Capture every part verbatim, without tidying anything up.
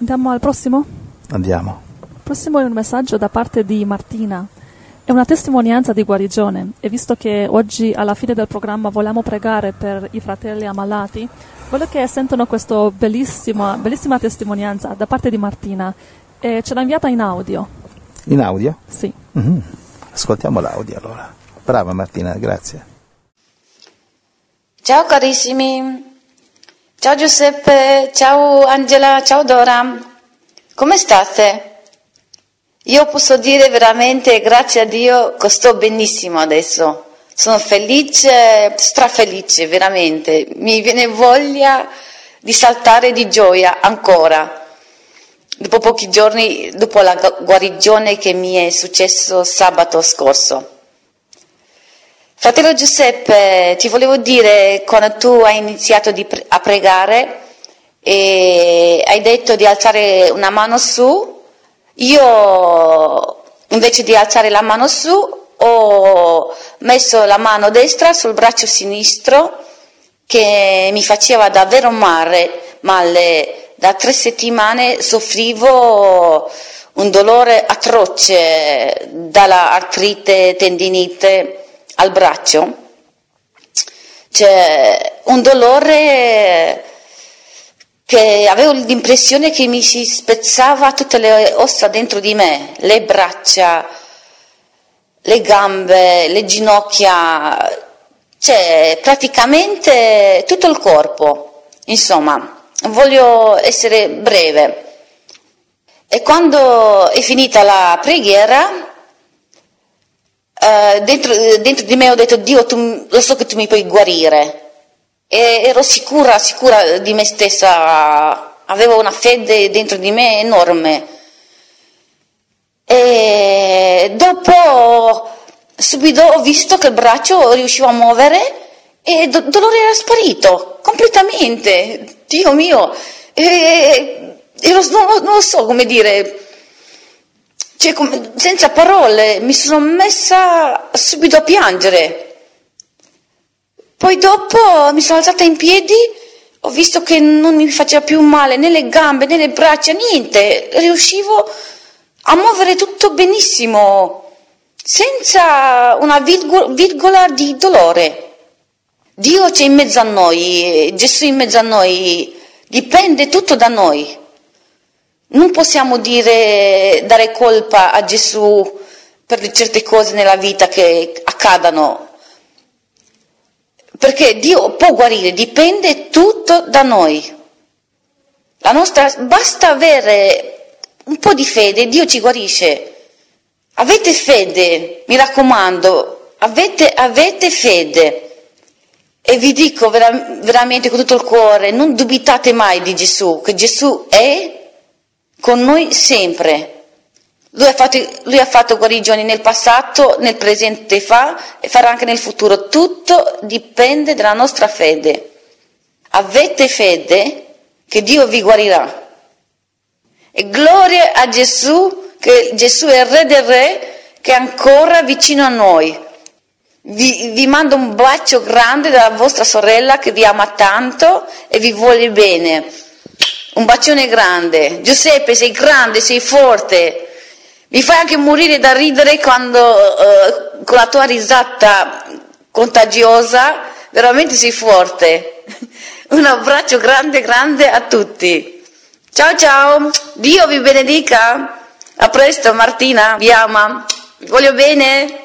Andiamo al prossimo? Andiamo. Il prossimo è un messaggio da parte di Martina. È una testimonianza di guarigione e visto che oggi alla fine del programma vogliamo pregare per i fratelli ammalati, voglio che sentano questa bellissima, bellissima testimonianza da parte di Martina e ce l'ha inviata in audio. In audio? Sì. Mm-hmm. Ascoltiamo l'audio allora. Brava Martina, grazie. Ciao carissimi, ciao Giuseppe, ciao Angela, ciao Dora, come state? Io posso dire veramente grazie a Dio che sto benissimo adesso, sono felice, strafelice veramente, mi viene voglia di saltare di gioia ancora, dopo pochi giorni, dopo la guarigione che mi è successo sabato scorso. Fratello Giuseppe, ti volevo dire, quando tu hai iniziato di pre- a pregare e hai detto di alzare una mano su, io invece di alzare la mano su ho messo la mano destra sul braccio sinistro che mi faceva davvero male, male. Da tre settimane soffrivo un dolore atroce dalla artrite, tendinite al braccio, cioè un dolore che avevo l'impressione che mi si spezzava tutte le ossa dentro di me, le braccia, le gambe, le ginocchia, cioè praticamente tutto il corpo. Insomma, voglio essere breve. E quando è finita la preghiera, Uh, dentro, dentro di me ho detto: Dio, tu, lo so che tu mi puoi guarire, e ero sicura, sicura di me stessa, avevo una fede dentro di me enorme. E dopo subito ho visto che il braccio riuscivo a muovere e il do- dolore era sparito completamente, Dio mio, e, ero, non, non lo so come dire. Cioè, come, senza parole, mi sono messa subito a piangere. Poi dopo mi sono alzata in piedi, ho visto che non mi faceva più male né le gambe né le braccia, niente. Riuscivo a muovere tutto benissimo, senza una virgola, virgola di dolore. Dio c'è in mezzo a noi, Gesù in mezzo a noi, dipende tutto da noi. Non possiamo dire, dare colpa a Gesù per certe cose nella vita che accadano, perché Dio può guarire, dipende tutto da noi. La nostra, basta avere un po' di fede, Dio ci guarisce. Avete fede, mi raccomando, avete, avete fede. E vi dico vera, veramente con tutto il cuore, non dubitate mai di Gesù, che Gesù è con noi sempre. Lui ha fatto, lui ha fatto guarigioni nel passato, nel presente fa e farà anche nel futuro. Tutto dipende dalla nostra fede. Avete fede che Dio vi guarirà. E gloria a Gesù, che Gesù è il Re del Re, che è ancora vicino a noi. Vi, vi mando un bacio grande dalla vostra sorella che vi ama tanto e vi vuole bene. Un bacione grande. Giuseppe, sei grande, sei forte. Mi fai anche morire da ridere quando uh, con la tua risata contagiosa, veramente sei forte. Un abbraccio grande grande a tutti. Ciao ciao, Dio vi benedica. A presto Martina, vi ama. Vi voglio bene.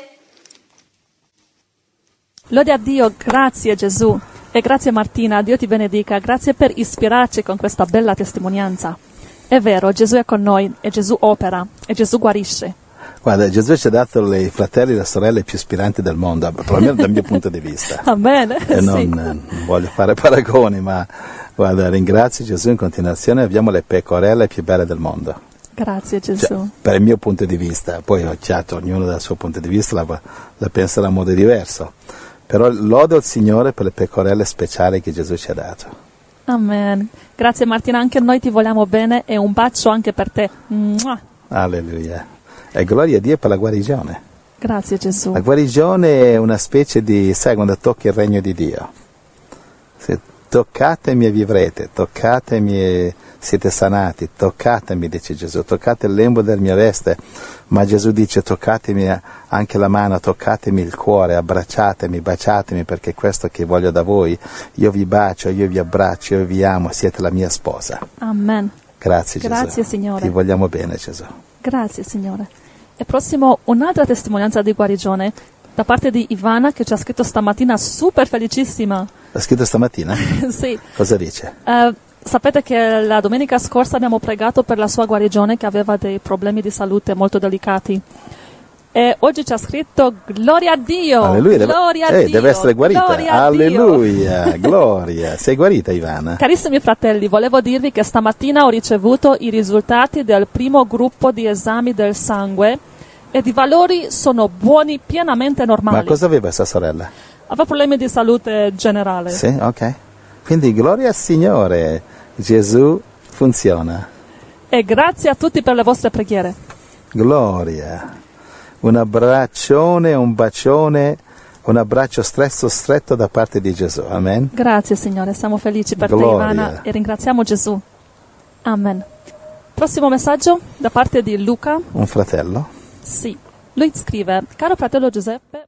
Lode a Dio, grazie Gesù. E grazie Martina, Dio ti benedica, grazie per ispirarci con questa bella testimonianza. È vero, Gesù è con noi e Gesù opera e Gesù guarisce. Guarda, Gesù ci ha dato i fratelli e le sorelle più ispiranti del mondo, perlomeno dal mio punto di vista. Amen. E non, sì. non voglio fare paragoni, ma guarda, ringrazio Gesù in continuazione, abbiamo le pecorelle più belle del mondo. Grazie Gesù. Cioè, per il mio punto di vista, poi certo, ognuno dal suo punto di vista la, la pensa in modo diverso. Però lodo il Signore per le pecorelle speciali che Gesù ci ha dato. Amen. Grazie Martina, anche noi ti vogliamo bene e un bacio anche per te. Mua. Alleluia. E gloria a Dio per la guarigione. Grazie Gesù. La guarigione è una specie di, sai, quando tocchi il regno di Dio. Se toccatemi e vivrete, toccatemi e siete sanati, toccatemi, dice Gesù, toccate il lembo del mio veste, ma Gesù dice toccatemi anche la mano, toccatemi il cuore, abbracciatemi, baciatemi, perché è questo che voglio da voi. Io vi bacio, io vi abbraccio, io vi amo, siete la mia sposa. Amen. Grazie Gesù. Grazie Signore. Ti vogliamo bene Gesù. Grazie Signore. E prossimo un'altra testimonianza di guarigione da parte di Ivana, che ci ha scritto stamattina, super felicissima. L'ha scritto stamattina? Sì. Cosa dice? Uh, sapete che la domenica scorsa abbiamo pregato per la sua guarigione, che aveva dei problemi di salute molto delicati. E oggi ci ha scritto gloria a Dio. Alleluia. Gloria Deve, a eh, Dio. deve essere guarita. Gloria a Alleluia. Dio. Gloria. Sei guarita Ivana? Carissimi fratelli, volevo dirvi che stamattina ho ricevuto i risultati del primo gruppo di esami del sangue ed i valori sono buoni, pienamente normali. Ma cosa aveva questa sorella? Aveva problemi di salute generale. Sì, ok. Quindi gloria al Signore, Gesù funziona. E grazie a tutti per le vostre preghiere. Gloria. Un abbraccione, un bacione, un abbraccio stretto stretto da parte di Gesù. Amen. Grazie Signore, siamo felici per Gloria. te Ivana e ringraziamo Gesù. Amen. Prossimo messaggio da parte di Luca. Un fratello. Sì. Lui scrive: caro fratello Giuseppe,